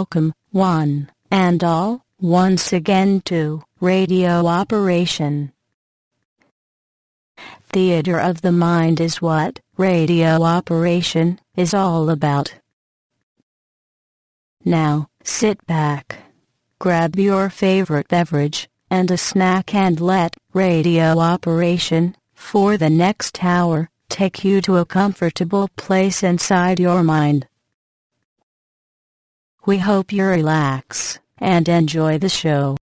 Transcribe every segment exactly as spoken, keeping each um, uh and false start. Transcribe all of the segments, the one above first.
welcome, one and all, once again to Radio Operation. Theater of the mind is what Radio Operation is all about. Now, sit back, grab your favorite beverage and a snack and let Radio Operation, for the next hour, take you to a comfortable place inside your mind. We hope you relax and enjoy the show.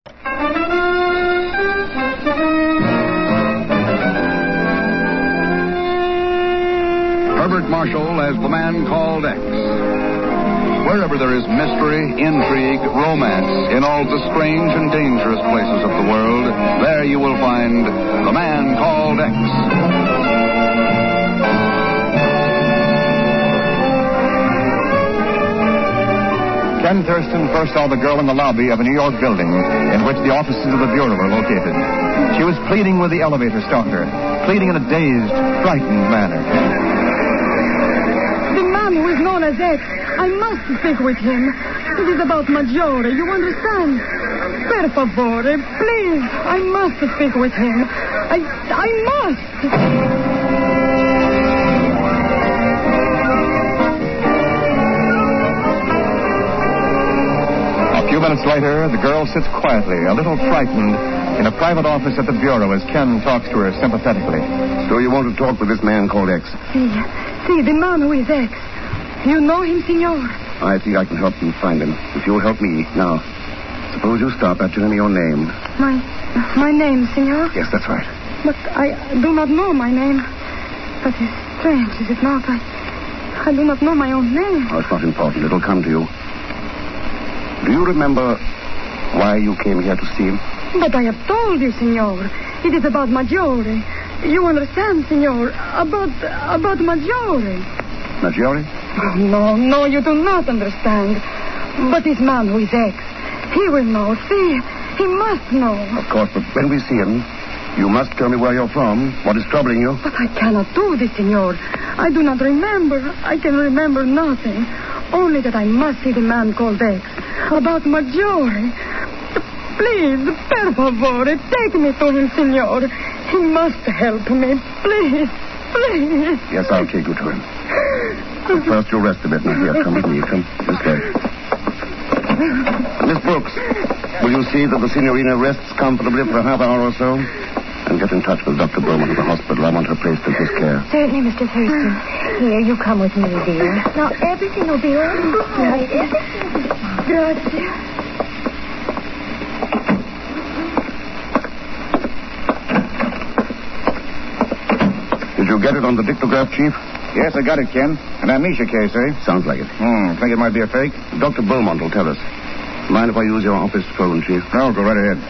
Herbert Marshall as the man called X. Wherever there is mystery, intrigue, romance, in all the strange and dangerous places of the world, there you will find the man called X. Ken Thurston first saw the girl in the lobby of a New York building in which the offices of the Bureau were located. She was pleading with the elevator stalker, pleading in a dazed, frightened manner. The man who is known as X, I must speak with him. It is about Maggiore, you understand? Per favore, please, I must speak with him. I, I must. A few minutes later, the girl sits quietly, a little frightened, in a private office at the Bureau as Ken talks to her sympathetically. So you want to talk with this man called X? See, see, the man who is X. You know him, senor? I think I can help you find him, if you'll help me. Now, suppose you start by telling me your name. My, my name, senor? Yes, that's right. But I do not know my name. That is strange, is it not? I, I do not know my own name. Oh, it's not important. It'll come to you. Do you remember why you came here to see him? But I have told you, senor. It is about Maggiore. You understand, senor? About, about Maggiore. Maggiore? Oh, no, no, you do not understand. But this man who is X, he will know. See, he must know. Of course, but when we see him, you must tell me where you're from, what is troubling you. But I cannot do this, senor. I do not remember. I can remember nothing. Only that I must see the man called X. About Maggiore. Please, per favore, take me to him, senor. He must help me. Please, please. Yes, I'll take you to him. But first, you'll rest a bit. Now, here, come with me. Come this way. Miss Brooks, will you see that the signorina rests comfortably for a half hour or so? And get in touch with Doctor Bowman at the hospital. I want her placed in his care. Certainly, Mister Thurston. Here, you come with me, dear. Now, everything will be all right. Grazie. Did you get it on the dictograph, Chief? Yes, I got it, Ken. An amnesia case, eh? Sounds like it. Hmm, think it might be a fake? Doctor Beaumont will tell us. Mind if I use your office phone, Chief? No, go right ahead.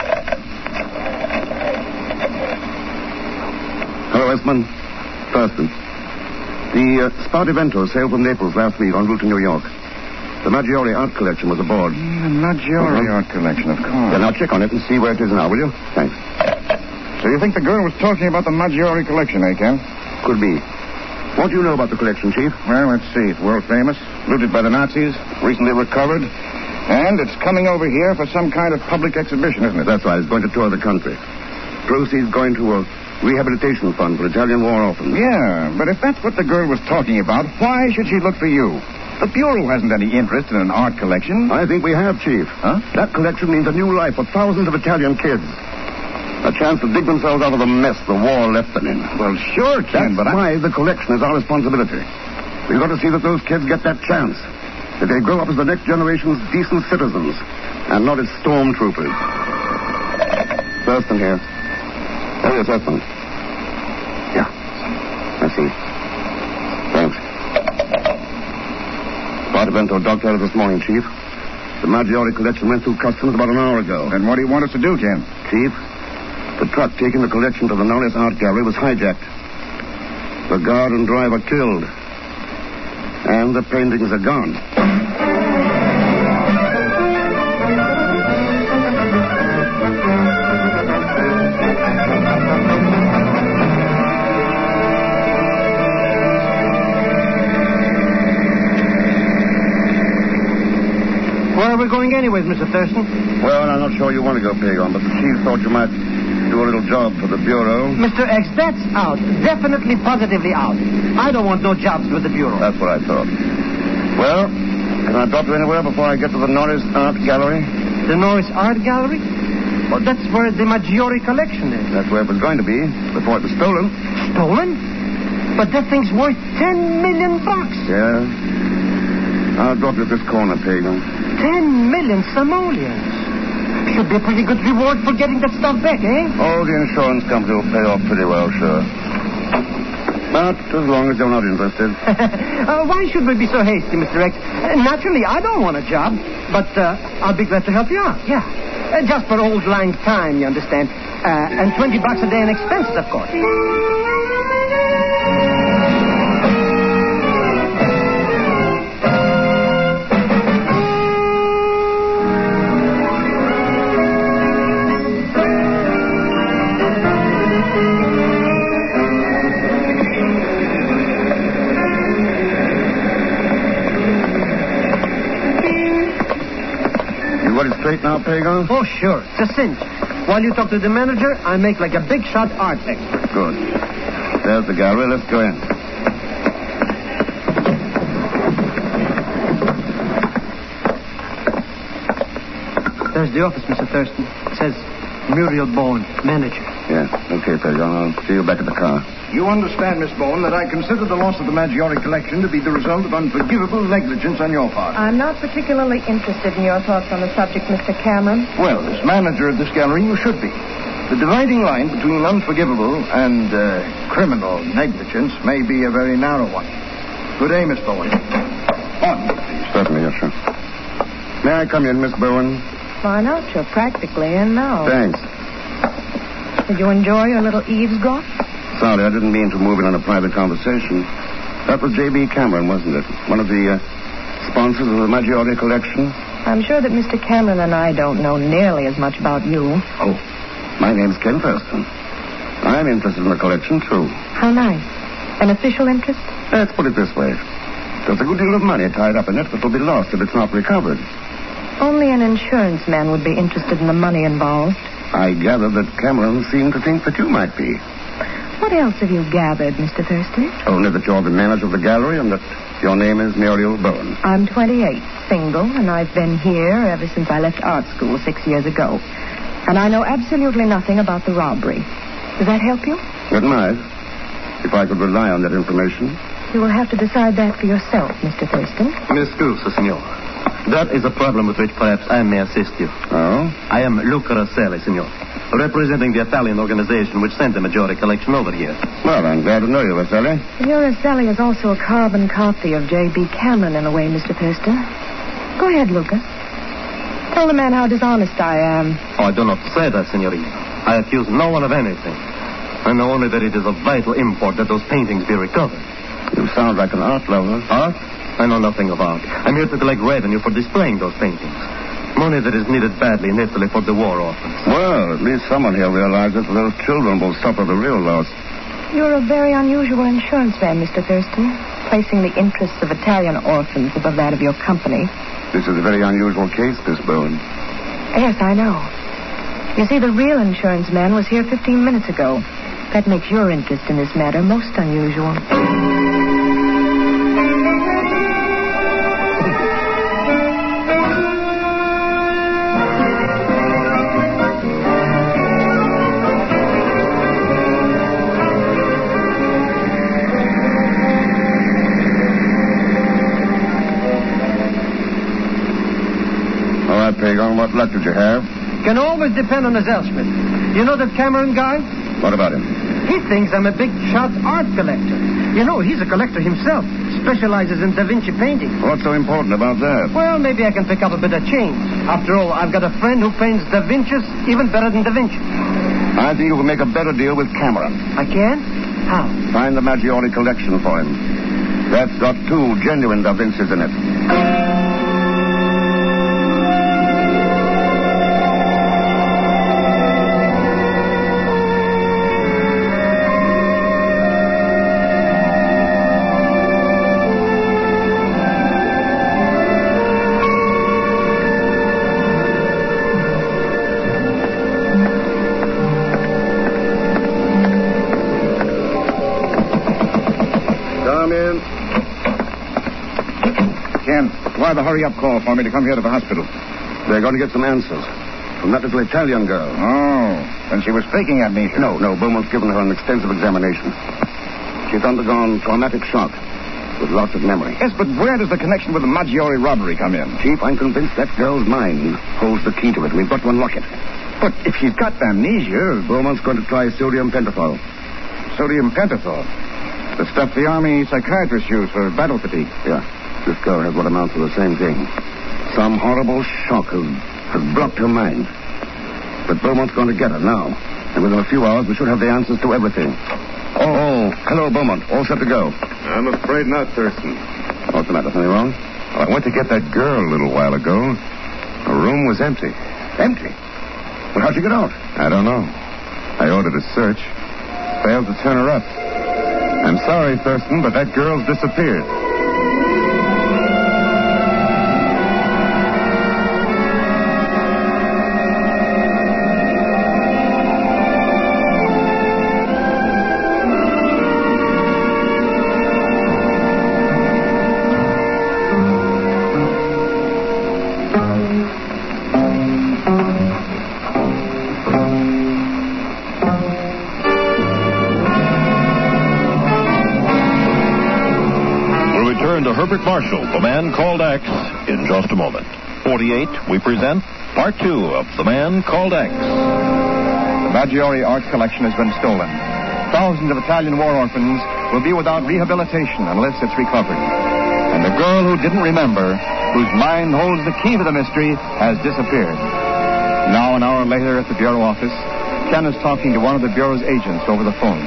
Hello, Westman. Thurston. The uh, Spartivento sailed from Naples last week en route to New York. The Maggiore art collection was aboard. Mm, the Maggiore uh-huh. art collection, of course. Yeah, now check on it and see where it is now, will you? Thanks. So you think the girl was talking about the Maggiore collection, eh, Ken? Could be. What do you know about the collection, Chief? Well, let's see. It's world famous, looted by the Nazis, recently recovered, and it's coming over here for some kind of public exhibition, isn't it? That's right. It's going to tour the country. Proceeds going to a rehabilitation fund for Italian war orphans. Yeah, but if that's what the girl was talking about, why should she look for you? The Bureau hasn't any interest in an art collection. I think we have, Chief. Huh? That collection means a new life for thousands of Italian kids. A chance to dig themselves out of the mess the war left them in. Well, sure, Ken, That's but I... why the collection is our responsibility. We've got to see that those kids get that chance. That they grow up as the next generation's decent citizens and not as stormtroopers. Thurston here. Oh, yes, Thurston. Yeah. I see. Thanks. Spartivento docked out of this morning, Chief. The Maggiore collection went through customs about an hour ago. Then what do you want us to do, Ken? Chief, the truck taking the collection to the Knowles Art Gallery was hijacked. The guard and driver killed. And the paintings are gone. we're going anyways, Mister Thurston? Well, I'm not sure you want to go, Pagon, but the chief thought you might do a little job for the Bureau. Mister X, that's out. Definitely, positively out. I don't want no jobs with the Bureau. That's what I thought. Well, can I drop you anywhere before I get to the Norris Art Gallery? The Norris Art Gallery? Well, that's where the Maggiore collection is. That's where it was going to be before it was stolen. Stolen? But that thing's worth ten million bucks. Yeah. I'll drop you at this corner, Pagan. Ten million simoleons. Should be a pretty good reward for getting that stuff back, eh? Oh, the insurance company will pay off pretty well, sure. But as long as you're not interested. uh, why should we be so hasty, Mister X? Uh, naturally, I don't want a job, but uh, I'll be glad to help you out, yeah. Uh, just for old lang time, you understand. Uh, and twenty bucks a day in expenses, of course. Straight now, Pagan? Oh, sure. It's a cinch. While you talk to the manager, I make like a big shot art expert. Good. There's the gallery. Let's go in. There's the office, Mister Thurston. It says Muriel Bowen, manager. Yeah. Okay, Pagan. I'll see you back at the car. You understand, Miss Bowen, that I consider the loss of the Maggiore collection to be the result of unforgivable negligence on your part. I'm not particularly interested in your thoughts on the subject, Mister Cameron. Well, as manager of this gallery, you should be. The dividing line between unforgivable and uh, criminal negligence may be a very narrow one. Good day, Miss Bowen. On, please. Certainly, yes, sir. May I come in, Miss Bowen? Why not? You're practically in now. Thanks. Did you enjoy your little eavesdrop? Sorry, I didn't mean to move in on a private conversation. That was J B Cameron, wasn't it? One of the uh, sponsors of the Maggiore collection? I'm sure that Mister Cameron and I don't know nearly as much about you. Oh, my name's Ken Thurston. I'm interested in the collection, too. How nice. An official interest? Let's put it this way. There's a good deal of money tied up in it that will be lost if it's not recovered. Only an insurance man would be interested in the money involved. I gather that Cameron seemed to think that you might be. What else have you gathered, Mister Thurston? Only that you're the manager of the gallery and that your name is Muriel Bowen. I'm twenty-eight, single, and I've been here ever since I left art school six years ago. And I know absolutely nothing about the robbery. Does that help you? It might, if I could rely on that information. You will have to decide that for yourself, Mister Thurston. Miss Scusa, signor. That is a problem with which perhaps I may assist you. Oh? I am Luca Rosselli, signor, representing the Italian organization which sent the Maggiore collection over here. Well, I'm glad to know you, Rosselli. Signor Rosselli is also a carbon copy of J B Cameron in a way, Mister Thurston. Go ahead, Luca. Tell the man how dishonest I am. Oh, I do not say that, signorina. I accuse no one of anything. I know only that it is of vital import that those paintings be recovered. You sound like an art lover. Art? I know nothing of art. I'm here to collect revenue for displaying those paintings. Money that is needed badly in Italy for the war orphans. Well, at least someone here realizes that those children will suffer the real loss. You're a very unusual insurance man, Mister Thurston, placing the interests of Italian orphans above that of your company. This is a very unusual case, Miss Bowen. Yes, I know. You see, the real insurance man was here fifteen minutes ago. That makes your interest in this matter most unusual. Pagan, what luck did you have? Can always depend on the Zellschmidt. You know that Cameron guy? What about him? He thinks I'm a big shot art collector. You know, he's a collector himself. Specializes in Da Vinci painting. What's so important about that? Well, maybe I can pick up a bit of change. After all, I've got a friend who paints Da Vinci's even better than Da Vinci. I think you can make a better deal with Cameron. I can? How? Find the Maggiore collection for him. That's got two genuine Da Vinci's in it. Why the hurry-up call for me to come here to the hospital? They're going to get some answers from that little Italian girl. Oh, and she was faking amnesia. No, no, Beaumont's given her an extensive examination. She's undergone traumatic shock with lots of memory. Yes, but where does the connection with the Maggiore robbery come in? Chief, I'm convinced that girl's mind holds the key to it. We've got to unlock it. But if she's got amnesia... Beaumont's going to try sodium pentothal. Sodium pentothal? The stuff the Army psychiatrists use for battle fatigue. Yeah. This girl has what amounts to the same thing. Some horrible shock has, has blocked her mind. But Beaumont's going to get her now. And within a few hours, we should have the answers to everything. Oh, oh, hello, Beaumont. All set to go. I'm afraid not, Thurston. What's the matter? Something wrong? Well, I went to get that girl a little while ago. Her room was empty. Empty? Well, how'd you get out? I don't know. I ordered a search. Failed to turn her up. I'm sorry, Thurston, but that girl's disappeared. Herbert Marshall, The Man Called X, in just a moment. forty-eight, we present part two of The Man Called X. The Maggiore art collection has been stolen. Thousands of Italian war orphans will be without rehabilitation unless it's recovered. And the girl who didn't remember, whose mind holds the key to the mystery, has disappeared. Now, an hour later at the Bureau office, Ken is talking to one of the Bureau's agents over the phone.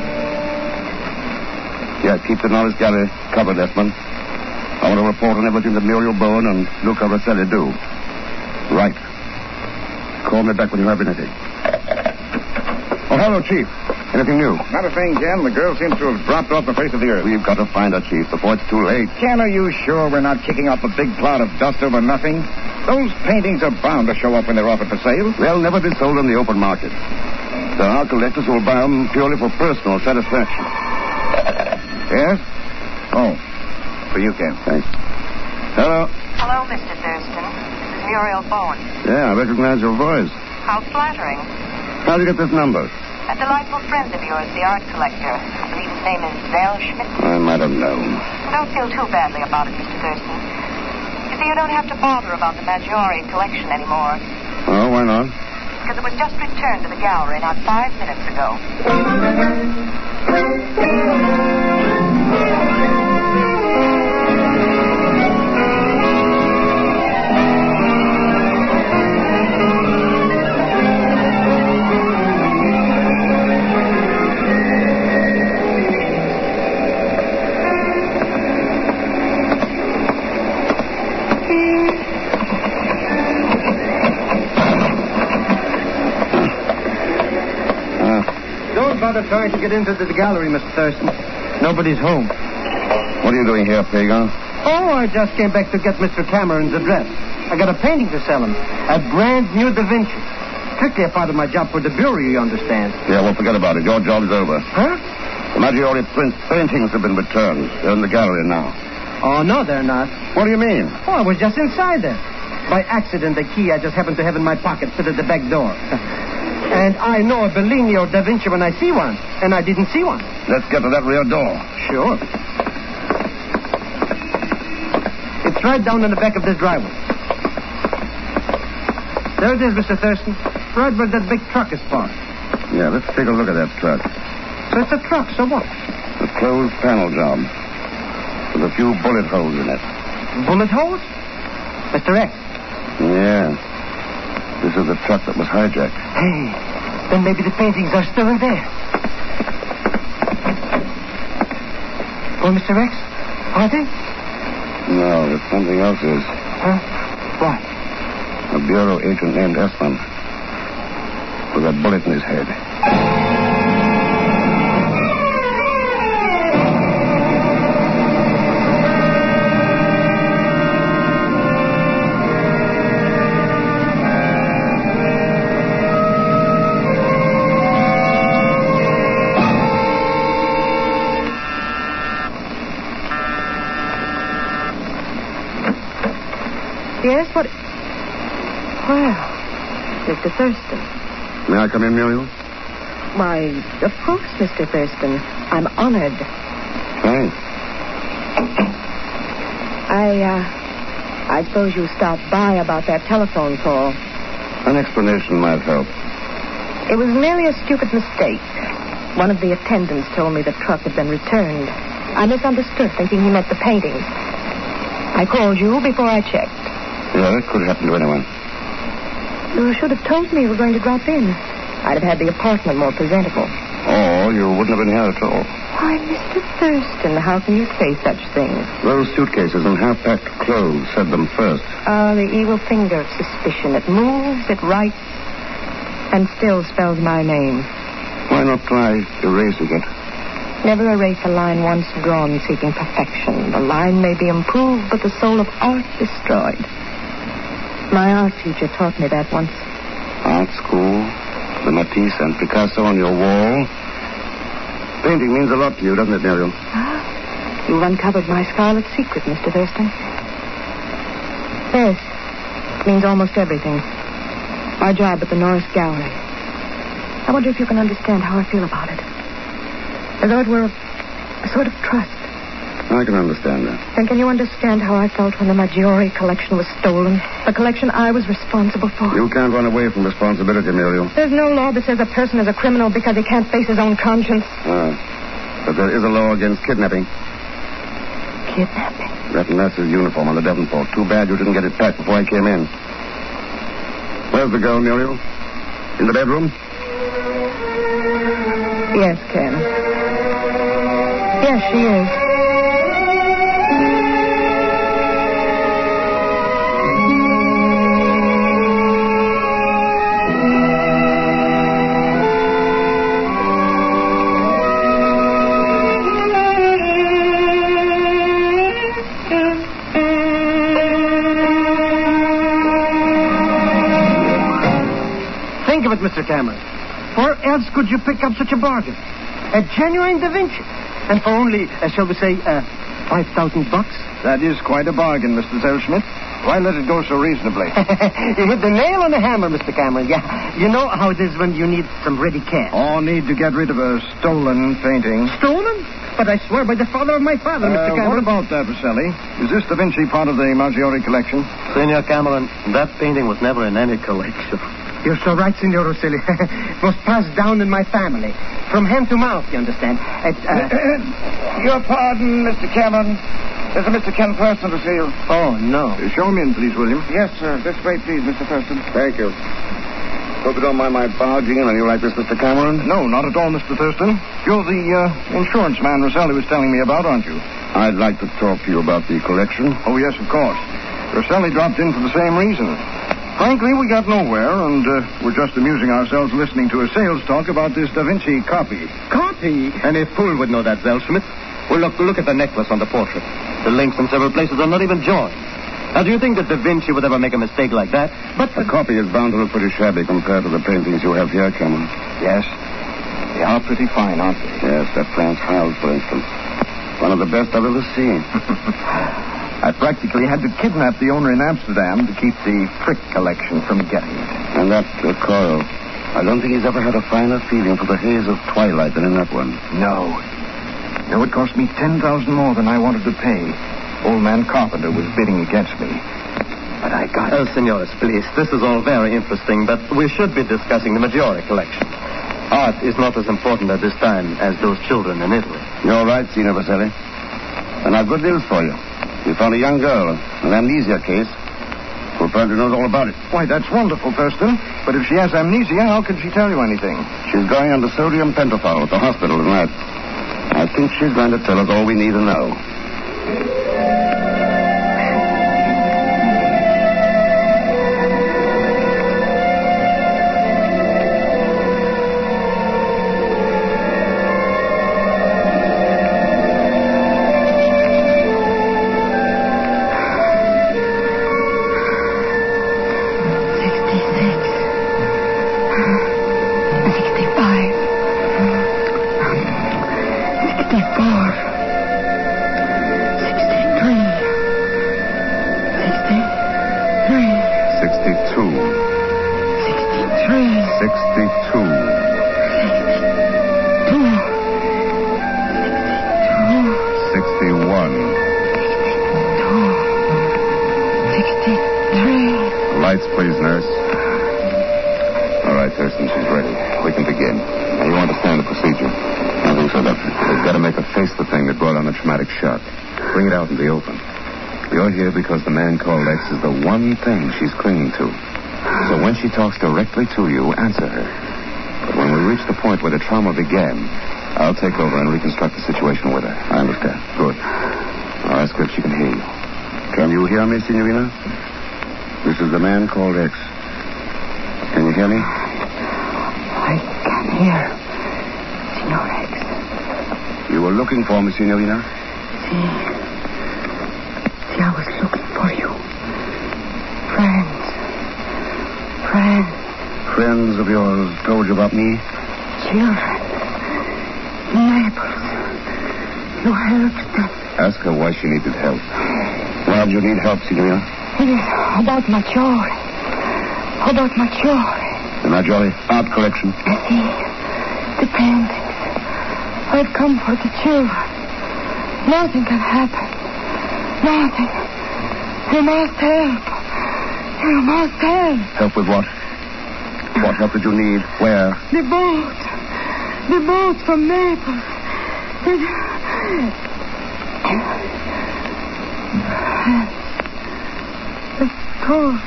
Yeah, keep the Norris Gallery covered, Esmond. I want to report on everything that Muriel Bowen and Luca Rosselli do. Right. Call me back when you have anything. Oh, hello, Chief. Anything new? Not a thing, Ken. The girl seems to have dropped off the face of the earth. We've got to find her, Chief, before it's too late. Ken, are you sure we're not kicking up a big cloud of dust over nothing? Those paintings are bound to show up when they're offered for sale. They'll never be sold on the open market. There are collectors who will buy them purely for personal satisfaction. Yes? Oh. For you, Ken. Thanks. Hello. Hello, Mister Thurston. This is Muriel Bowen. Yeah, I recognize your voice. How flattering. How'd you get this number? A delightful friend of yours, the art collector. I believe his name is Zell Schmidt. I might have known. Don't feel too badly about it, Mister Thurston. You see, you don't have to bother about the Maggiore collection anymore. Oh, why not? Because it was just returned to the gallery not five minutes ago. Trying to get into the gallery, Mister Thurston. Nobody's home. What are you doing here, Pagan? Oh, I just came back to get Mister Cameron's address. I got a painting to sell him. A brand new Da Vinci. Strictly a part of my job for the Bureau, you understand. Yeah, well, forget about it. Your job's over. Huh? The Maggiore print paintings have been returned. They're in the gallery now. Oh, no, they're not. What do you mean? Oh, I was just inside there. By accident, the key I just happened to have in my pocket fit at the back door. And I know a Bellini or Da Vinci when I see one, and I didn't see one. Let's get to that rear door. Sure. It's right down in the back of this driveway. There it is, Mister Thurston. Right where that big truck is parked. Yeah, let's take a look at that truck. So it's a truck, so what? A closed panel job. With a few bullet holes in it. Bullet holes? Mister X. Yeah. This is the truck that was hijacked. Hey, then maybe the paintings are still in there. Oh, Mister X? Are they? No, it's something else is. Huh? What? A Bureau agent named Esmond. With a bullet in his head. Mister Thurston. May I come in, Muriel? Why, of course, Mister Thurston. I'm honored. Thanks. I, uh, I suppose you stopped by about that telephone call. An explanation might help. It was merely a stupid mistake. One of the attendants told me the truck had been returned. I misunderstood, thinking he meant the painting. I called you before I checked. Yeah, that could happen to anyone. You should have told me you were going to drop in. I'd have had the apartment more presentable. Oh, you wouldn't have been here at all. Why, Mister Thurston, how can you say such things? Those suitcases and half-packed clothes said them first. Ah, the evil finger of suspicion. It moves, it writes, and still spells my name. Why not try erasing it? Never erase a line once drawn seeking perfection. The line may be improved, but the soul of art destroyed. My art teacher taught me that once. Art school, the Matisse and Picasso on your wall. Painting means a lot to you, doesn't it, Muriel? Ah, you've uncovered my scarlet secret, Mister Thurston. Yes, it means almost everything. My job at the Norris Gallery. I wonder if you can understand how I feel about it. As though it were a, a sort of trust. I can understand that. And can you understand how I felt when the Maggiore collection was stolen? The collection I was responsible for. You can't run away from responsibility, Muriel. There's no law that says a person is a criminal because he can't face his own conscience. Ah, but there is a law against kidnapping. Kidnapping? That nurse's uniform on the Devonport. Too bad you didn't get it packed before I came in. Where's the girl, Muriel? In the bedroom? Yes, Ken. Yes, she is. Think of it, Mister Cameron. Where else could you pick up such a bargain? A genuine Da Vinci. And for only, uh, shall we say, uh, five thousand bucks? That is quite a bargain, Mister Zellschmidt. Why let it go so reasonably? You hit the nail on the hammer, Mister Cameron. Yeah, you know how it is when you need some ready cash. Oh, need to get rid of a stolen painting. Stolen? But I swear by the father of my father, Uh, Mister Cameron. what about that, Rosselli? Is this Da Vinci part of the Maggiore collection? Senor Cameron, that painting was never in any collection. You're so right, Signor Rosselli. It was passed down in my family. From hand to mouth, you understand. It, uh... Your pardon, Mister Cameron. There's a Mister Ken Thurston to see you. Oh, no. Uh, show him in, please, William. Yes, sir. This way, please, Mister Thurston. Thank you. Hope you don't mind my barging in on you like this, Mister Cameron. No, not at all, Mister Thurston. You're the uh, insurance man Rosselli was telling me about, aren't you? I'd like to talk to you about the collection. Oh, yes, of course. Rosselli dropped in for the same reason. Frankly, we got nowhere, and uh, we're just amusing ourselves listening to a sales talk about this Da Vinci copy. Copy? Any fool would know that, Zellschmidt. Well, look, look at the necklace on the portrait. The links in several places are not even joined. Now, do you think that Da Vinci would ever make a mistake like that? But the copy is bound to look pretty shabby compared to the paintings you have here, Cameron. Yes. They are pretty fine, aren't they? Yes, that Franz Hals, for instance. One of the best I've ever seen. I practically had to kidnap the owner in Amsterdam to keep the Frick collection from getting it. And that uh, Coral. I don't think he's ever had a finer feeling for the haze of twilight than in that one. No. No, it cost me ten thousand more than I wanted to pay. Old man Carpenter was bidding against me. But I got Oh, it. senores, please. This is all very interesting, but we should be discussing the Maggiore collection. Art is not as important at this time as those children in Italy. You're right, Signor Vaselli. And I've good news for you. We found a young girl, an amnesia case, who apparently knows all about it. Why, that's wonderful, Thurston. But if she has amnesia, how can she tell you anything? She's going under sodium pentothal at the hospital tonight. I think she's going to tell us all we need to know. Sixty-four. Sixty. lights, please, nurse. All right, Thurston, she's ready. We can begin. Now, you understand the procedure? I think so, Doctor. We've got to make her face the thing that brought on the traumatic shock. Bring it out in the open. You're here because the man called X is the one thing she's clinging to. So when she talks directly to you, answer her. But when we reach the point where the trauma began, I'll take over and reconstruct the situation with her. I understand. Good. I'll ask her if she can hear you. Can you hear me, Signorina? This is the man called X. Can you hear me? I can hear, Signor X. You were looking for me, Signorina? See. See, I was looking for you. Friends. Friends. Friends of yours told you about me? Children. Naples. You helped them. Ask her why she needed help. Why do you need help, Signorina? It is about Maggiore. About Maggiore. The Maggiore art collection. See, the paintings. I've come for the children. Nothing can happen. Nothing. You must help. You must help. Help with what? What help did you need? Where? The boat. The boat from Naples. It... The storm.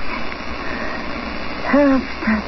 Help them.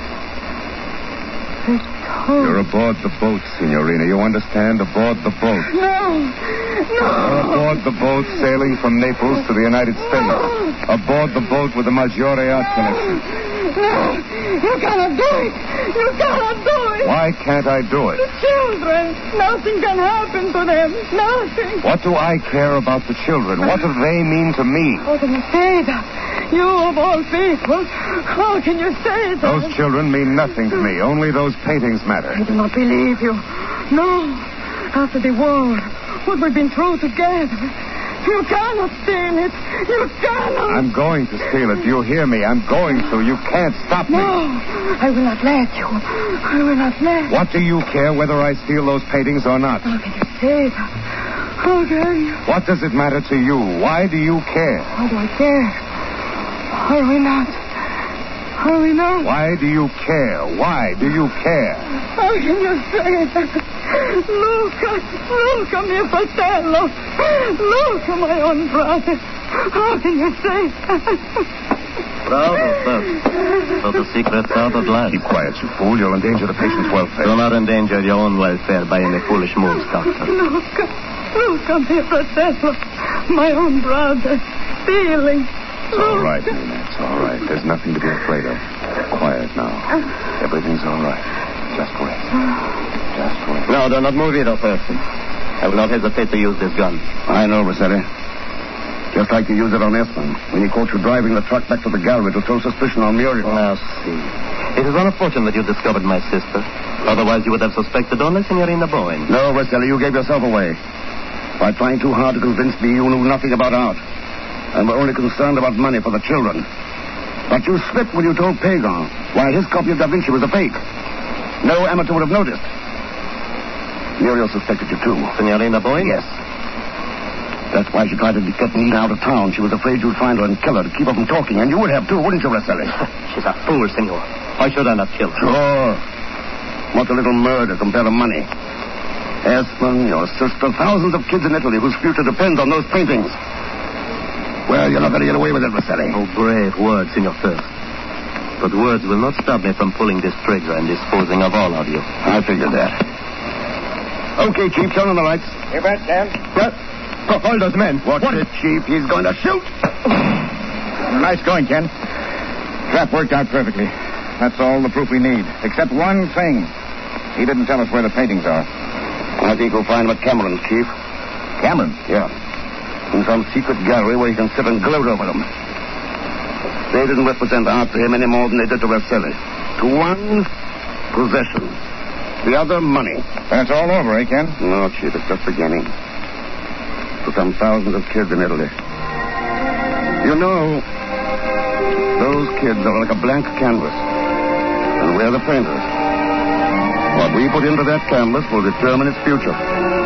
The storm. You're aboard the boat, Signorina. You understand? Aboard the boat. No. No. You're aboard the boat sailing from Naples to the United States. No. Aboard the boat with the Maggiore art collection. No. You cannot do it. You cannot do it. Why can't I do it? The children. Nothing can happen to them. Nothing. What do I care about the children? What do they mean to me? How can you say that? You of all people. How can you say that? Those children mean nothing to me. Only those paintings matter. I do not believe you. No. After the war, what we've been through together. You cannot steal it. You cannot. I'm going to steal it. Do you hear me? I'm going to. You can't stop me. No. I will not let you. I will not let you. What do you care whether I steal those paintings or not? How can you say that? How can you? What does it matter to you? Why do you care? How do I care? Are we not? Are we not? Why do you care? Why do you care? How can you say that? Luca, Luca, mio fratello. Luca, my own brother. How can you say that? Proud of that. So the secret's out at last. Keep quiet, you fool. You'll endanger the patient's welfare. Do not endanger your own welfare by any foolish moves, Doctor. Luca, Luca, mio fratello. My own brother. Stealing. It's all right, Nina. It's all right. There's nothing to be afraid of. Quiet now. Everything's all right. Just wait. Just wait. No, do not move either person. I will not hesitate to use this gun. I know, Rossetti. Just like you used it on Esmond when he caught you driving the truck back to the gallery to throw suspicion on Muriel. Now, see. It is unfortunate that you discovered my sister. Otherwise, you would have suspected only Signorina Bowen. No, Rossetti, you gave yourself away. By trying too hard to convince me you knew nothing about art. And were only concerned about money for the children. But you slipped when you told Pagan why his copy of Da Vinci was a fake. No amateur would have noticed. Muriel suspected you, too. Signorina Bowen? Yes. That's why she tried to get me out of town. She was afraid you'd find her and kill her to keep her from talking. And you would have, too, wouldn't you, Rosselli? She's a fool, senor. Why should I not kill her? Sure. What's a little murder compared to money? Esmond, your sister, thousands of kids in Italy whose future depends on those paintings. Well, you're not going to get away with it, Rossetti. Oh, brave words, Senor Thirst. But words will not stop me from pulling this trigger and disposing of all of you. I figured that. Okay, Chief, turn on the lights. You bet, Dan. What? Oh, hold those men. Watch What? it, Chief. He's going to shoot. Nice going, Ken. Trap worked out perfectly. That's all the proof we need. Except one thing. He didn't tell us where the paintings are. I think we'll find them at Cameron's, Chief. Cameron? Yeah. In some secret gallery where he can sit and gloat over them. They didn't represent art to him any more than they did to Rosselli. To one, possession. The other, money. That's all over, eh, Ken? No, Chief, it's just beginning. For some thousands of kids in Italy. You know, those kids are like a blank canvas. And we're the painters. What we put into that canvas will determine its future.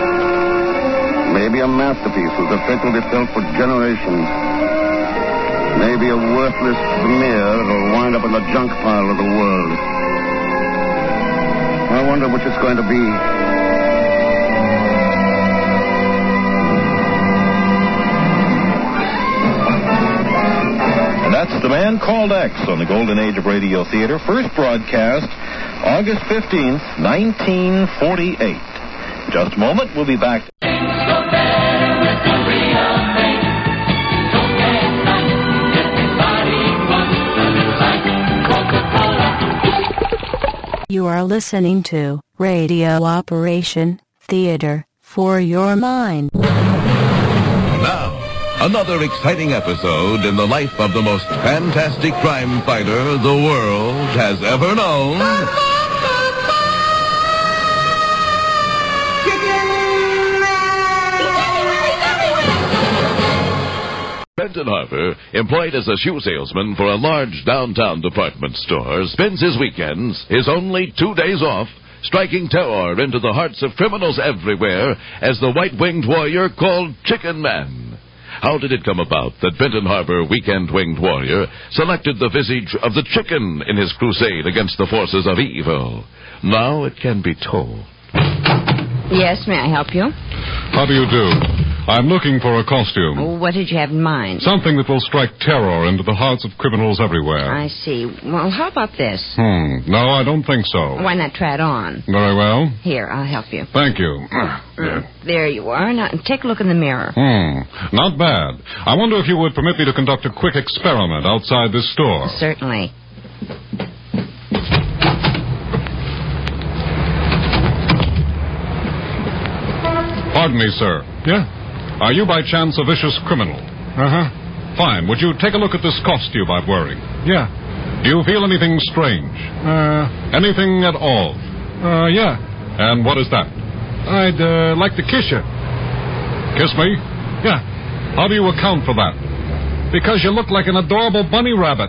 Maybe a masterpiece whose effect will be felt for generations. Maybe a worthless smear that'll wind up in the junk pile of the world. I wonder which it's going to be. And that's The Man Called X on the Golden Age of Radio Theater. First broadcast August fifteenth, nineteen forty-eight. Just a moment, we'll be back. You are listening to Radio Operation Theater for Your Mind. Now, another exciting episode in the life of the most fantastic crime fighter the world has ever known. Benton Harper, employed as a shoe salesman for a large downtown department store, spends his weekends, his only two days off, striking terror into the hearts of criminals everywhere as the white-winged warrior called Chicken Man. How did it come about that Benton Harper, weekend-winged warrior, selected the visage of the chicken in his crusade against the forces of evil? Now it can be told. Yes, may I help you? How do you do? I'm looking for a costume. What did you have in mind? Something that will strike terror into the hearts of criminals everywhere. I see. Well, how about this? Hmm. No, I don't think so. Why not try it on? Very well. Here, I'll help you. Thank you. Mm. There you are. Now, take a look in the mirror. Hmm. Not bad. I wonder if you would permit me to conduct a quick experiment outside this store. Certainly. Pardon me, sir. Yeah? Are you by chance a vicious criminal? Uh-huh. Fine. Would you take a look at this costume I'm wearing? Yeah. Do you feel anything strange? Uh... Anything at all? Uh, yeah. And what is that? I'd, uh, like to kiss you. Kiss me? Yeah. How do you account for that? Because you look like an adorable bunny rabbit.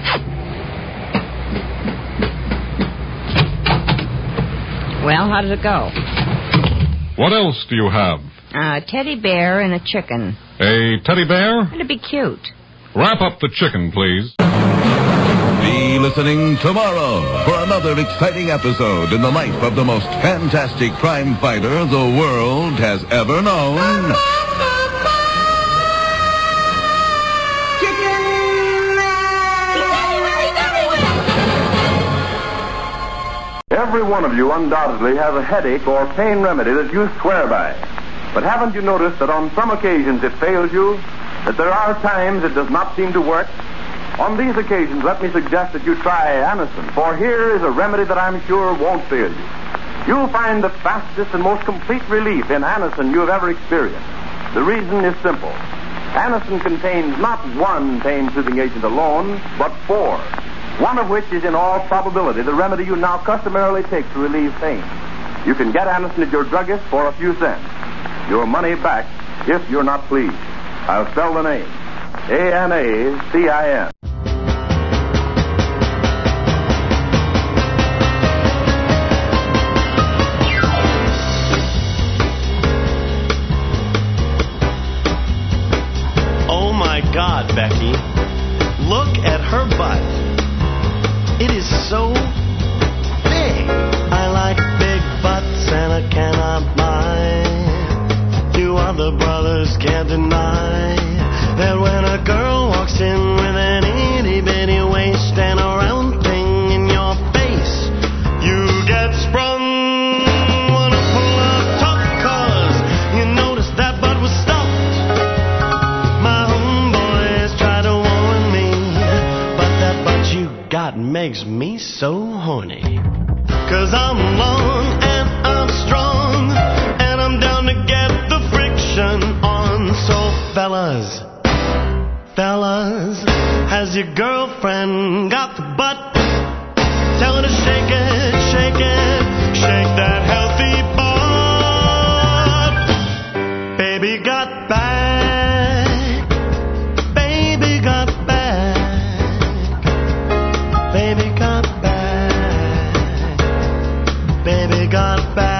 Well, how did it go? What else do you have? A teddy bear and a chicken. A teddy bear? It'd be cute. Wrap up the chicken, please. Be listening tomorrow for another exciting episode in the life of the most fantastic crime fighter the world has ever known. Every one of you undoubtedly has a headache or pain remedy that you swear by. But haven't you noticed that on some occasions it fails you? That there are times it does not seem to work? On these occasions, let me suggest that you try Anacin, for here is a remedy that I'm sure won't fail you. You'll find the fastest and most complete relief in Anacin you have ever experienced. The reason is simple. Anacin contains not one pain-soothing agent alone, but four. One of which is in all probability the remedy you now customarily take to relieve pain. You can get Anacin at your druggist for a few cents. Your money back if you're not pleased. I'll spell the name. A N A C I N. Oh my God, Becky. Look at her butt. It is so big. I like big butts and I cannot lie. You other brothers can't deny that when a girl walks in with an itty bitty waist and a round thing in your face, you get sprung. Wanna pull up tough cause you notice that butt was stuffed. My homeboys try to warn me, but that butt you got makes me so horny. Cause I'm long and I'm strong, and I'm down to get the friction on. So fellas, fellas, has your girlfriend got the butt? Tell her to shake it, shake it, shake that healthy butt. Baby got back, baby got back, baby got back, baby got back.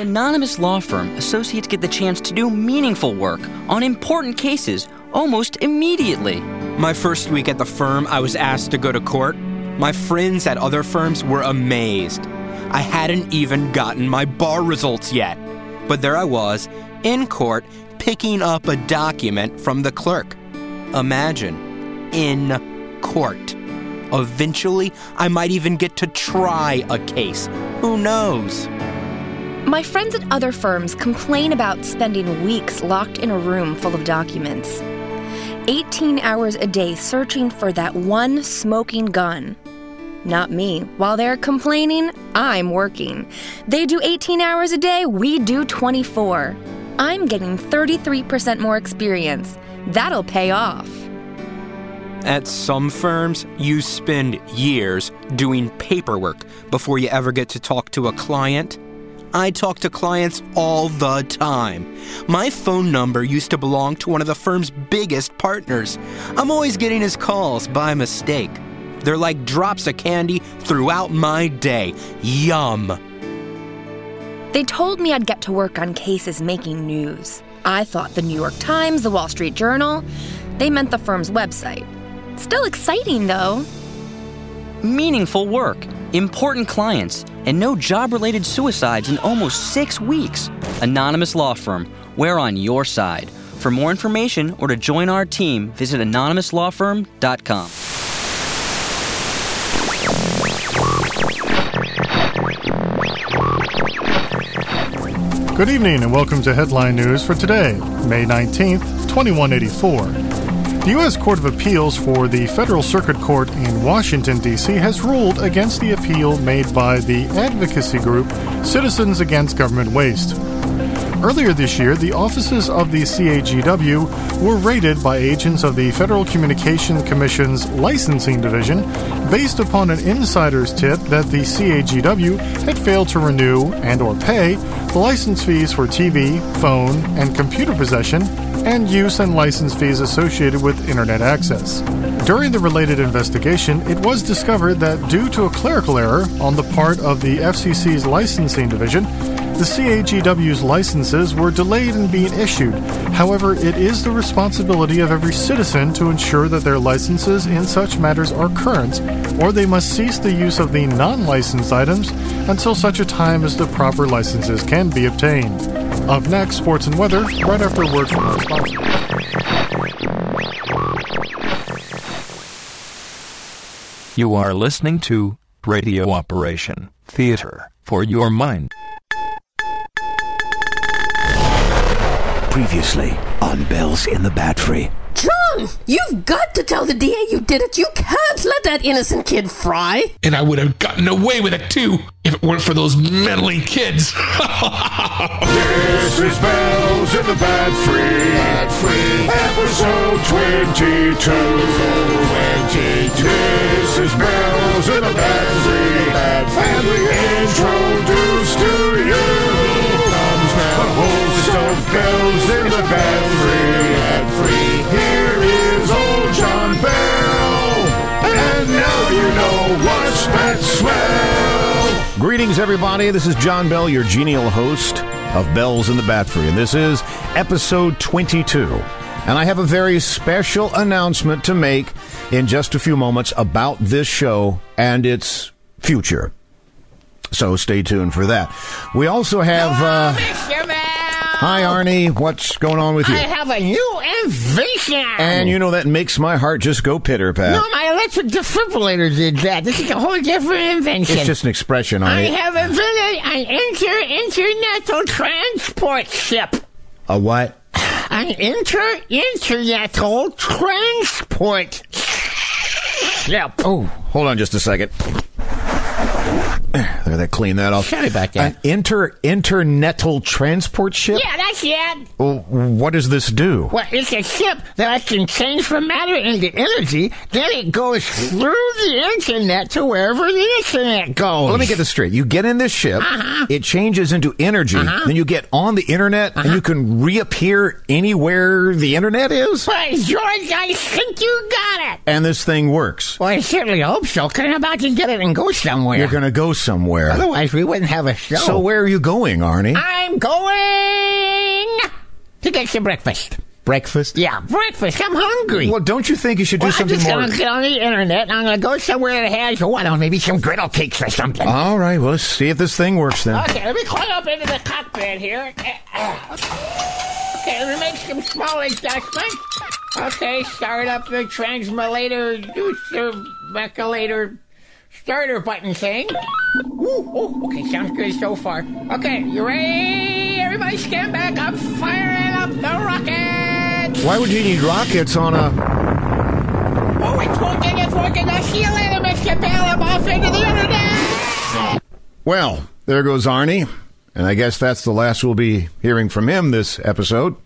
anonymous law firm, associates get the chance to do meaningful work on important cases almost immediately. My first week at the firm, I was asked to go to court. My friends at other firms were amazed. I hadn't even gotten my bar results yet. But there I was, in court, picking up a document from the clerk. Imagine, in court. Eventually, I might even get to try a case. Who knows? My friends at other firms complain about spending weeks locked in a room full of documents. eighteen hours a day searching for that one smoking gun. Not me. While they're complaining, I'm working. They do eighteen hours a day, we do twenty-four. I'm getting thirty-three percent more experience. That'll pay off. At some firms, you spend years doing paperwork before you ever get to talk to a client. I talk to clients all the time. My phone number used to belong to one of the firm's biggest partners. I'm always getting his calls by mistake. They're like drops of candy throughout my day. Yum. They told me I'd get to work on cases making news. I thought the New York Times, the Wall Street Journal. They meant the firm's website. Still exciting, though. Meaningful work, important clients, and no job-related suicides in almost six weeks. Anonymous Law Firm. We're on your side. For more information or to join our team, visit anonymous law firm dot com. Good evening and welcome to Headline News for today, May nineteenth, twenty-one eighty-four. The U S Court of Appeals for the Federal Circuit Court in Washington, D C has ruled against the appeal made by the advocacy group Citizens Against Government Waste. Earlier this year, the offices of the C A G W were raided by agents of the Federal Communications Commission's Licensing Division based upon an insider's tip that the C A G W had failed to renew and or pay the license fees for T V, phone, and computer possession and use and license fees associated with Internet access. During the related investigation, it was discovered that due to a clerical error on the part of the F C C's Licensing Division, the C A G W's licenses were delayed in being issued. However, it is the responsibility of every citizen to ensure that their licenses in such matters are current, or they must cease the use of the non-licensed items until such a time as the proper licenses can be obtained. Up next, sports and weather, right after a word from our sponsor. You are listening to Radio Operation Theater for Your Mind. Previously on Bells in the Bat Free. John, you've got to tell the D A you did it. You can't let that innocent kid fry. And I would have gotten away with it, too, if it weren't for those meddling kids. This is Bells in the Bat Free. Bat Free. Episode twenty-two. twenty-two. This is Bells in the Bat Free. Bat Free. And we introduce to you comes now the host of Bells in the Bat Free. Bat Free. Here is old John Bell. And now you know what's that smell. Greetings, everybody. This is John Bell, your genial host of Bells in the Bat Free, and this is episode twenty-two. And I have a very special announcement to make in just a few moments about this show and its future. So stay tuned for that. We also have... Uh, Mister Bell! Hi, Arnie. What's going on with you? I have a new invention. And you know that makes my heart just go pitter-pat. No, my electric defibrillator did that. This is a whole different invention. It's just an expression, Arnie. I have invented an inter-internetal transport ship. A what? An inter-internetal transport ship. Oh, hold on just a second. There, that clean that off. Shut it back in. An inter internetal transport ship? Yeah, that's it. Well, what does this do? Well, it's a ship that I can change from matter into energy. Then it goes through the internet to wherever the internet goes. Well, let me get this straight. You get in this ship, uh-huh. It changes into energy, uh-huh. Then you get on the internet, uh-huh. and you can reappear anywhere the internet is? Well, George, I think you got it. And this thing works? Well, I certainly hope so, because I'm about to get it and go somewhere. You're going to go somewhere. Otherwise, we wouldn't have a show. So where are you going, Arnie? I'm going to get some breakfast. Breakfast? Yeah, breakfast. I'm hungry. Well, don't you think you should do well, something more? I'm just going to get on the internet, and I'm going to go somewhere that has, oh, I don't know, maybe some griddle cakes or something. All right, well, let's see if this thing works then. Okay, let me climb up into the cockpit here. Okay, let me make some small adjustments. Okay, start up the transmulator, juicer, mechalator, starter button thing. Ooh, ooh, okay, sounds good so far. Okay, you ready? Everybody stand back. I'm firing up the rocket. Why would you need rockets on a... Oh, it's working, it's working. I'll see you later, Mister Bell. I'm off into the internet. Well, there goes Arnie. And I guess that's the last we'll be hearing from him this episode.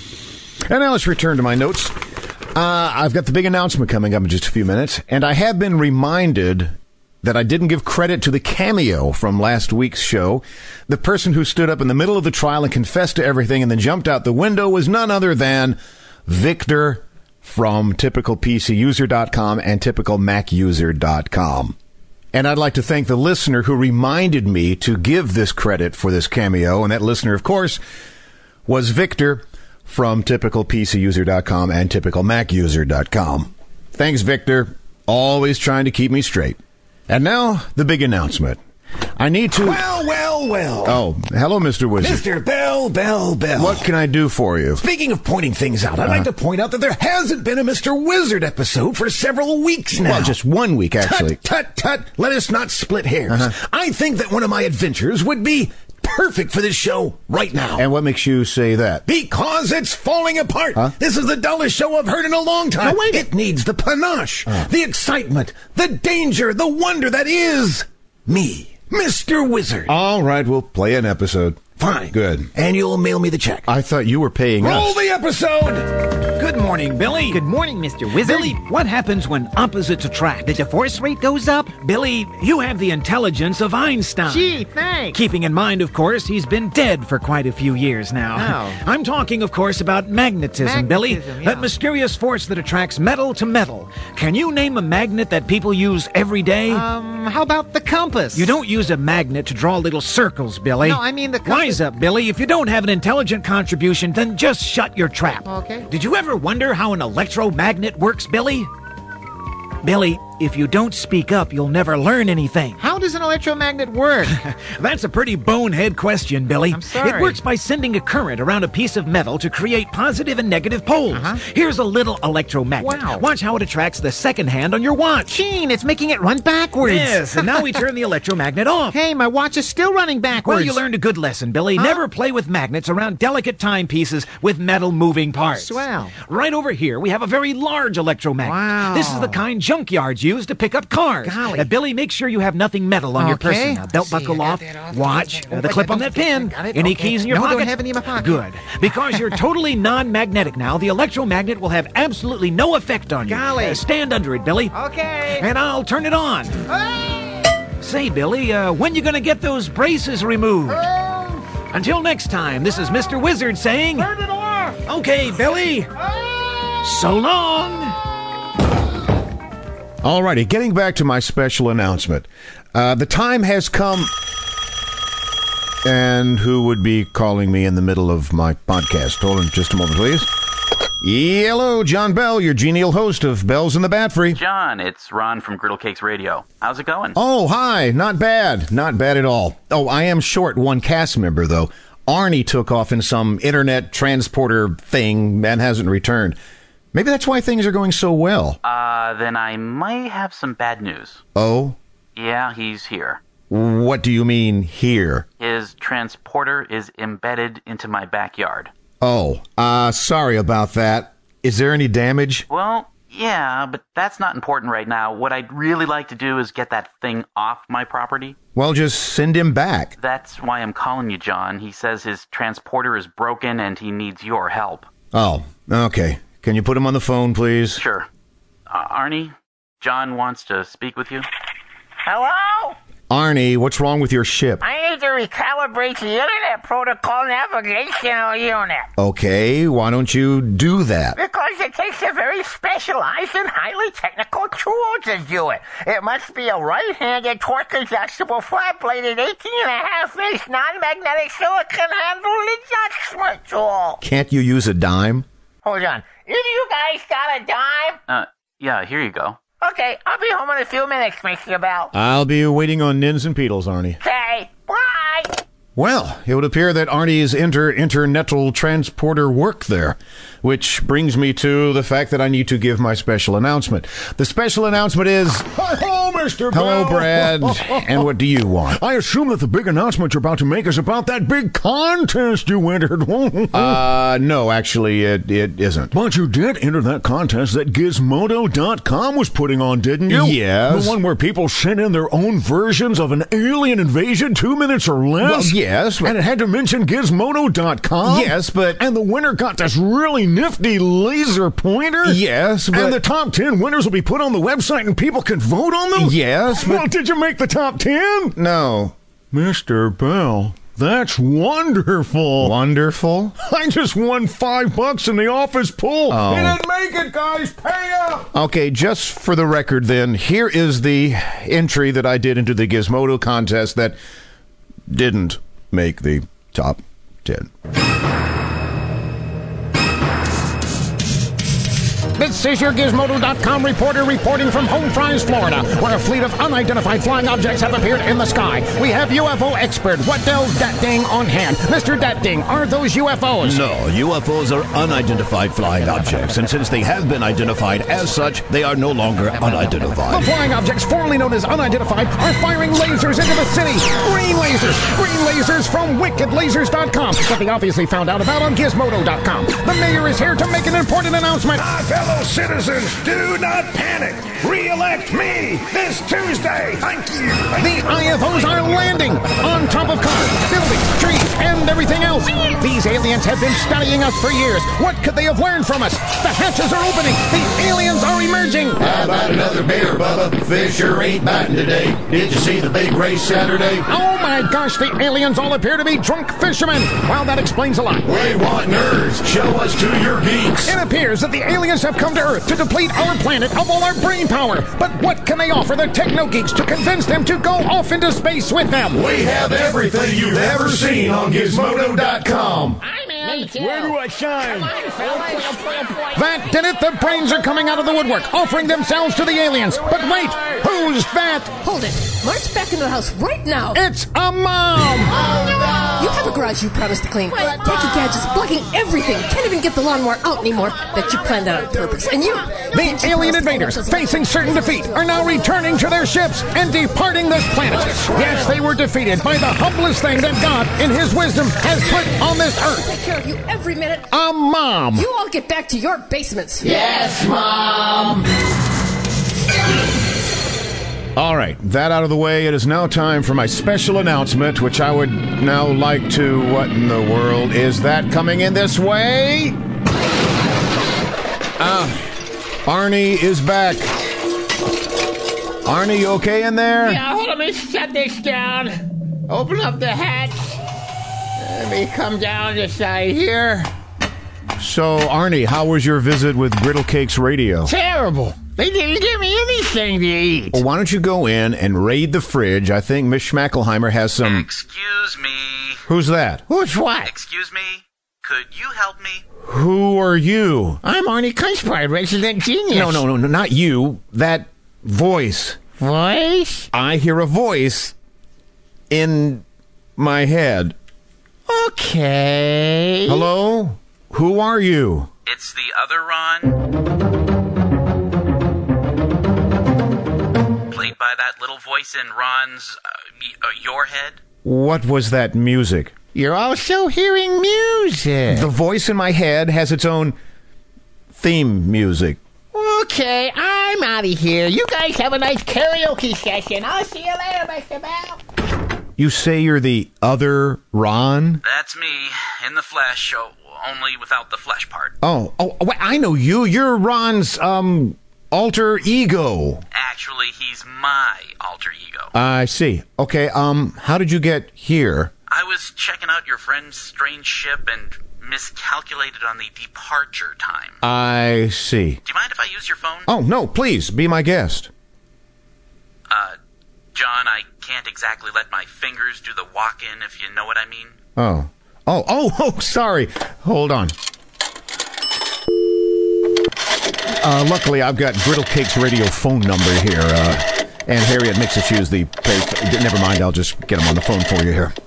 And now let's return to my notes. Uh, I've got the big announcement coming up in just a few minutes. And I have been reminded that I didn't give credit to the cameo from last week's show. The person who stood up in the middle of the trial and confessed to everything and then jumped out the window was none other than Victor from typical P C user dot com and typical Mac user dot com. And I'd like to thank the listener who reminded me to give this credit for this cameo. And that listener, of course, was Victor from typical P C user dot com and typical Mac user dot com. Thanks, Victor. Always trying to keep me straight. And now, the big announcement. I need to... Well, well, well. Oh, hello, Mister Wizard. Mister Bell, Bell, Bell. What can I do for you? Speaking of pointing things out, I'd uh-huh. like to point out that there hasn't been a Mister Wizard episode for several weeks now. Well, just one week, actually. Tut, tut, tut. Let us not split hairs. Uh-huh. I think that one of my adventures would be perfect for this show right now. And what makes you say that? Because it's falling apart. Huh? This is the dullest show I've heard in a long time. No, wait. It needs the panache, uh. the excitement, the danger, the wonder that is me. Mister Wizard. All right, we'll play an episode. Fine. Good. And you'll mail me the check. I thought you were paying Roll us. Roll the episode! Good morning, Billy. Good morning, Mister Wizard. Billy, what happens when opposites attract? The divorce rate goes up? Billy, you have the intelligence of Einstein. Gee, thanks. Keeping in mind, of course, he's been dead for quite a few years now. Oh. I'm talking, of course, about magnetism, Magnetism, Billy. yeah. That mysterious force that attracts metal to metal. Can you name a magnet that people use every day? Um, how about the compass? You don't use a magnet to draw little circles, Billy. No, I mean the compass. Wise up, Billy. If you don't have an intelligent contribution, then just shut your trap. Okay. Did you ever wonder how an electromagnet works, Billy? Billy, if you don't speak up, you'll never learn anything. How does an electromagnet work? That's a pretty bonehead question, Billy. I'm sorry. It works by sending a current around a piece of metal to create positive and negative poles. Uh-huh. Here's a little electromagnet. Wow. Watch how it attracts the second hand on your watch. Gene, it's making it run backwards. Yes, and now we turn the electromagnet off. Hey, my watch is still running backwards. Well, you learned a good lesson, Billy. Huh? Never play with magnets around delicate timepieces with metal moving parts. Swell. Right over here, we have a very large electromagnet. Wow. This is the kind junkyards use to pick up cars. Golly. Uh, Billy, make sure you have nothing metal on your Okay. person. Uh, belt Let's see, buckle I got off. that off. Watch. Oh, Uh, the wait, clip I on don't- that pin. got it. Any Okay. keys in your No, I pocket? don't have any in my pocket. Good. Because you're totally non-magnetic now, the electromagnet will have absolutely no effect on you. Golly. Uh, stand under it, Billy. Okay. And I'll turn it on. Say, Billy, uh, when you gonna get those braces removed? Until next time, this is Mister Wizard saying... Turn it off. Okay, Billy. So long. Alrighty, getting back to my special announcement. Uh, the time has come... And who would be calling me in the middle of my podcast? Hold on just a moment, please. Hello, John Bell, your genial host of Bells in the Bat Free. John, it's Ron from Griddle Cakes Radio. How's it going? Oh, hi. Not bad. Not bad at all. Oh, I am short one cast member, though. Arnie took off in some internet transporter thing and hasn't returned. Maybe that's why things are going so well. Uh, then I might have some bad news. Oh? Yeah, he's here. What do you mean, here? His transporter is embedded into my backyard. Oh, uh, sorry about that. Is there any damage? Well, yeah, but that's not important right now. What I'd really like to do is get that thing off my property. Well, just send him back. That's why I'm calling you, John. He says his transporter is broken and he needs your help. Oh, okay. Can you put him on the phone, please? Sure. Uh, Arnie, John wants to speak with you. Hello? Arnie, what's wrong with your ship? I need to recalibrate the Internet Protocol Navigational Unit. Okay, why don't you do that? Because it takes a very specialized and highly technical tool to do it. It must be a right-handed, torque-adjustable, flat-bladed, eighteen and a half inch non-magnetic silicon-handled adjustment tool. Can't you use a dime? Hold on. If you guys got a dime? Uh, yeah, here you go. Okay, I'll be home in a few minutes, Mister Bell. I'll be waiting on Nins and Peedles, Arnie. Okay, bye! Well, it would appear that Arnie's inter internetal transporter worked there, which brings me to the fact that I need to give my special announcement. The special announcement is... Hello, Mister Hello, Bell. Brad. And what do you want? I assume that the big announcement you're about to make is about that big contest you entered. uh, no, actually, it, it isn't. But you did enter that contest that Gizmodo dot com was putting on, didn't you? Yes. The one where people sent in their own versions of an alien invasion, two minutes or less? Well, yes. But... And it had to mention Gizmodo dot com? Yes, but... And the winner got this really nifty laser pointer? Yes, but... And the top ten winners will be put on the website and people can vote on them? Yes, but... Well, did you make the top ten? No. Mister Bell, that's wonderful. Wonderful? I just won five bucks in the office pool. Oh. You didn't make it, guys. Pay up. Okay, just for the record then, here is the entry that I did into the Gizmodo contest that didn't make the top ten. This is your Gizmodo dot com reporter reporting from Home Fries, Florida, where a fleet of unidentified flying objects have appeared in the sky. We have U F O expert Waddell Datding on hand. Mister Datding, are those U F Os? No, U F Os are unidentified flying objects, and since they have been identified as such, they are no longer unidentified. The flying objects, formerly known as unidentified, are firing lasers into the city. Green lasers! Green lasers from Wicked Lasers dot com that they obviously found out about on Gizmodo dot com. The mayor is here to make an important announcement. My fellow citizens, do not panic. Re-elect me this Tuesday. Thank you. Thank the you. I F Os are landing on top of cars, buildings, trees, and everything else. These aliens have been studying us for years. What could they have learned from us? The hatches are opening. The aliens are emerging. How about another beer, Bubba? Fish sure ain't biting today. Did you see the big race Saturday? Oh my gosh, the aliens all appear to be drunk fishermen. Well, that explains a lot. We want nerds. Show us to your geeks. It appears that the aliens have come to Earth to deplete our planet of all our brain power. But what can they offer the techno-geeks to convince them to go off into space with them? We have everything you've ever seen on Gizmodo dot com. I'm in. Where do I sign? That did it. The brains are coming out of the woodwork, offering themselves to the aliens. But wait, who's that? Hold it. March back into the house right now. It's a mom. You have a garage you promised to clean. Tacky gadgets blocking everything. Can't even get the lawnmower out anymore. Bet you planned that on purpose. And you... The alien invaders, facing certain defeat, are now returning to their ships and departing this planet. Yes, they were defeated by the humblest thing that God, in His wisdom, has put on this earth. Take care of you every minute. A mom. You all get back to your basements. Yes, Mom. All right, that out of the way, it is now time for my special announcement, which I would now like to... What in the world is that coming in this way? Ah, Arnie is back. Arnie, you okay in there? Yeah, hold on, let me shut this down. Open up the hatch. Let me come down this side here. So, Arnie, how was your visit with Griddle Cakes Radio? Terrible. They didn't give me anything to eat. Well, why don't you go in and raid the fridge? I think Miss Schmackelheimer has some... Excuse me. Who's that? Who's what? Excuse me. Could you help me? Who are you? I'm Arnie Kunspire, resident genius. No, no, no, no, not you. That voice. Voice? I hear a voice in my head. Okay. Hello? Who are you? It's the other Ron. Played by that little voice in Ron's, uh, uh, your head. What was that music? You're also hearing music. The voice in my head has its own theme music. Okay, I'm out of here. You guys have a nice karaoke session. I'll see you later, Mister Bell. You say you're the other Ron? That's me, in the flesh, oh, only without the flesh part. Oh, oh, wait, I know you. You're Ron's, um, alter ego. Actually, he's my alter ego. I see. Okay, um, how did you get here? I was checking out your friend's strange ship and miscalculated on the departure time. I see. Do you mind if I use your phone? Oh, no, please, be my guest. Uh, John, I can't exactly let my fingers do the walk-in, if you know what I mean. Oh. Oh, oh, oh, sorry. Hold on. Uh, luckily, I've got Griddle Cake's radio phone number here, uh, and Harriet makes us use the... Never mind, I'll just get him on the phone for you here.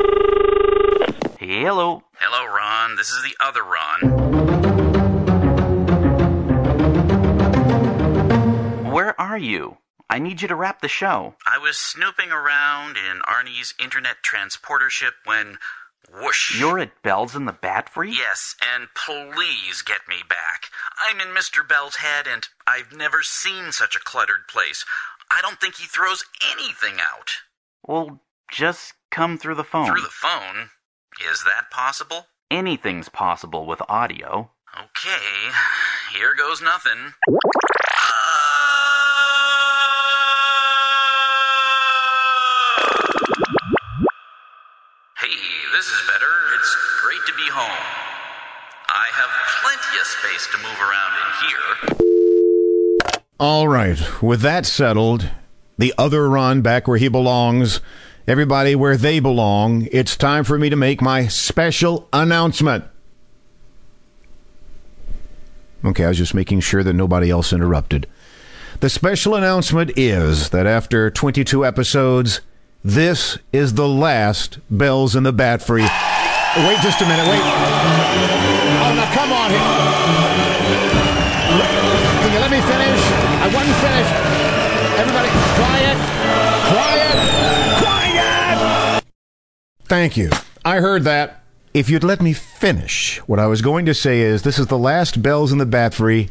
Hello. Hello, Ron. This is the other Ron. Where are you? I need you to wrap the show. I was snooping around in Arnie's internet transporter ship when... whoosh. You're at Bell's in the Bat Free? Yes, and please get me back. I'm in Mister Bell's head, and I've never seen such a cluttered place. I don't think he throws anything out. Well, just come through the phone. Through the phone? Is that possible? Anything's possible with audio. Okay, here goes nothing. Hey, this is better. It's great to be home. I have plenty of space to move around in here. All right, with that settled, the other Ron back where he belongs, everybody where they belong, it's time for me to make my special announcement. Okay, I was just making sure that nobody else interrupted. The special announcement is that after twenty-two episodes, this is the last Bells in the Bat Free. Wait just a minute, wait. Oh, now come on here. Can you let me finish? I wasn't finished. Everybody, quiet. Quiet. Quiet. Thank you. I heard that. If you'd let me finish, what I was going to say is this is the last Bells in the Bat Free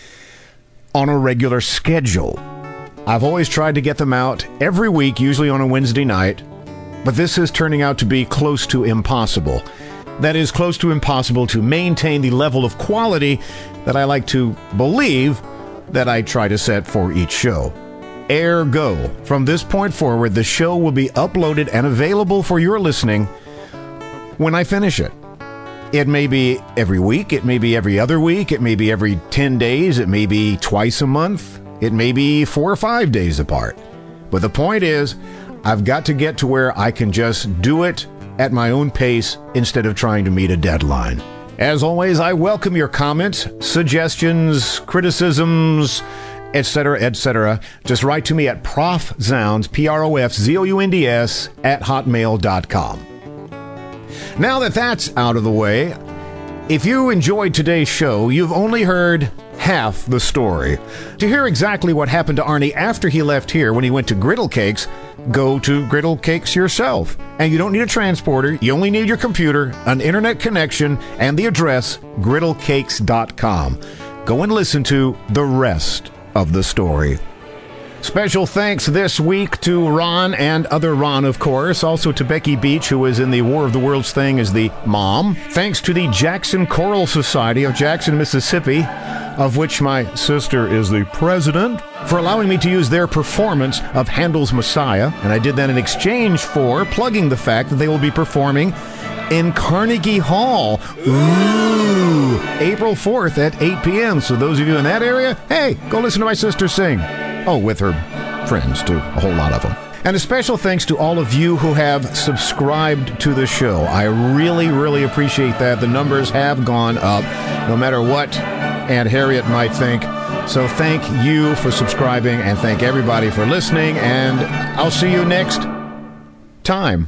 on a regular schedule. I've always tried to get them out every week, usually on a Wednesday night, but this is turning out to be close to impossible. That is, close to impossible to maintain the level of quality that I like to believe that I try to set for each show. Ergo, from this point forward, the show will be uploaded and available for your listening when I finish it. It may be every week, it may be every other week, it may be every ten days, it may be twice a month, it may be four or five days apart. But the point is, I've got to get to where I can just do it at my own pace instead of trying to meet a deadline. As always, I welcome your comments, suggestions, criticisms, et cetera, et cetera. Just write to me at profzounds, P R O F Z O U N D S, at hotmail dot com. Now that that's out of the way, if you enjoyed today's show, you've only heard half the story. To hear exactly what happened to Arnie after he left here when he went to Griddle Cakes, go to Griddle Cakes yourself. And you don't need a transporter, you only need your computer, an internet connection, and the address griddle cakes dot com. Go and listen to the rest of the story. Special thanks this week to Ron and other Ron, of course. Also to Becky Beach, who is in the War of the Worlds thing as the mom. Thanks to the Jackson Choral Society of Jackson, Mississippi, of which my sister is the president, for allowing me to use their performance of Handel's Messiah. And I did that in exchange for plugging the fact that they will be performing in Carnegie Hall. Ooh! April fourth at eight p.m. So those of you in that area, hey, go listen to my sister sing. Oh, with her friends, too. A whole lot of them. And a special thanks to all of you who have subscribed to the show. I really, really appreciate that. The numbers have gone up, no matter what Aunt Harriet might think. So thank you for subscribing, and thank everybody for listening, and I'll see you next time.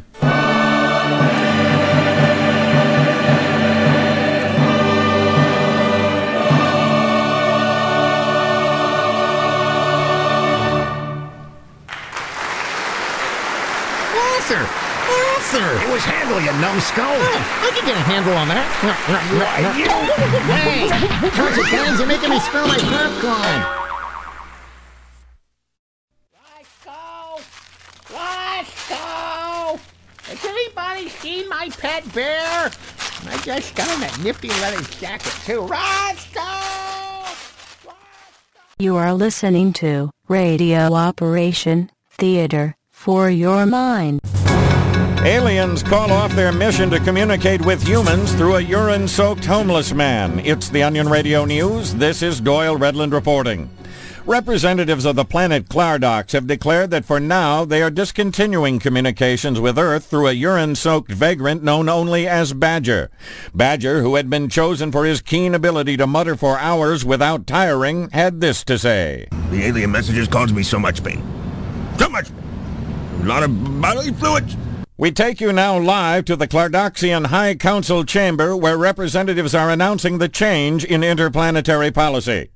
It was Handel, you numbskull. Oh, I can get a handle on that. Hey, Cousin Guns, you're making me spill my popcorn. Let's go! Let's go! Has anybody seen my pet bear? I just got him that nifty leather jacket, too. Let's go! You are listening to Radio Operation Theater for Your Mind. Aliens call off their mission to communicate with humans through a urine-soaked homeless man. It's the Onion Radio News. This is Doyle Redland reporting. Representatives of the planet Clardox have declared that for now they are discontinuing communications with Earth through a urine-soaked vagrant known only as Badger. Badger, who had been chosen for his keen ability to mutter for hours without tiring, had this to say. The alien messages cause me so much pain. So much! A lot of bodily fluids. We take you now live to the Clardoxian High Council chamber where representatives are announcing the change in interplanetary policy.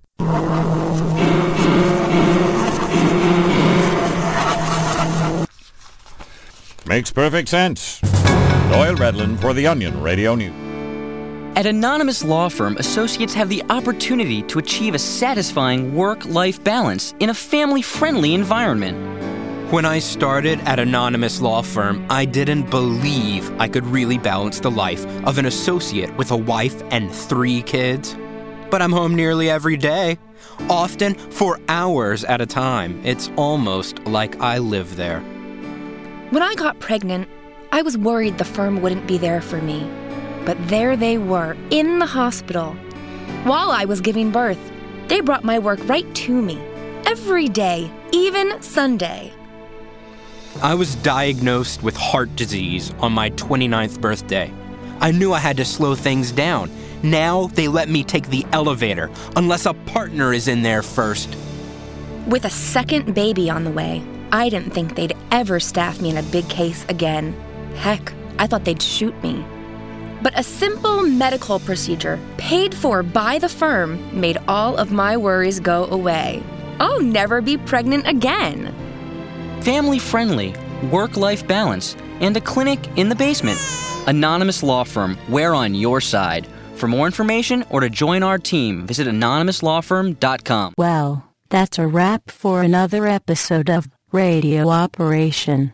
Makes perfect sense. Doyle Redland for the Onion Radio News. At Anonymous Law Firm, associates have the opportunity to achieve a satisfying work-life balance in a family-friendly environment. When I started at Anonymous Law Firm, I didn't believe I could really balance the life of an associate with a wife and three kids. But I'm home nearly every day, often for hours at a time. It's almost like I live there. When I got pregnant, I was worried the firm wouldn't be there for me. But there they were, in the hospital. While I was giving birth, they brought my work right to me. Every day, even Sunday. I was diagnosed with heart disease on my twenty-ninth birthday. I knew I had to slow things down. Now they let me take the elevator, unless a partner is in there first. With a second baby on the way, I didn't think they'd ever staff me in a big case again. Heck, I thought they'd shoot me. But a simple medical procedure, paid for by the firm, made all of my worries go away. I'll never be pregnant again. Family-friendly, work-life balance, and a clinic in the basement. Anonymous Law Firm, we're on your side. For more information or to join our team, visit anonymous law firm dot com. Well, that's a wrap for another episode of Radio Operation.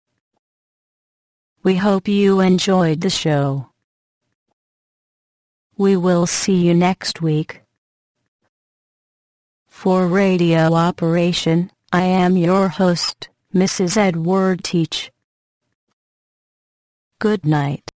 We hope you enjoyed the show. We will see you next week. For Radio Operation, I am your host, Missus Edward Teach. Good night.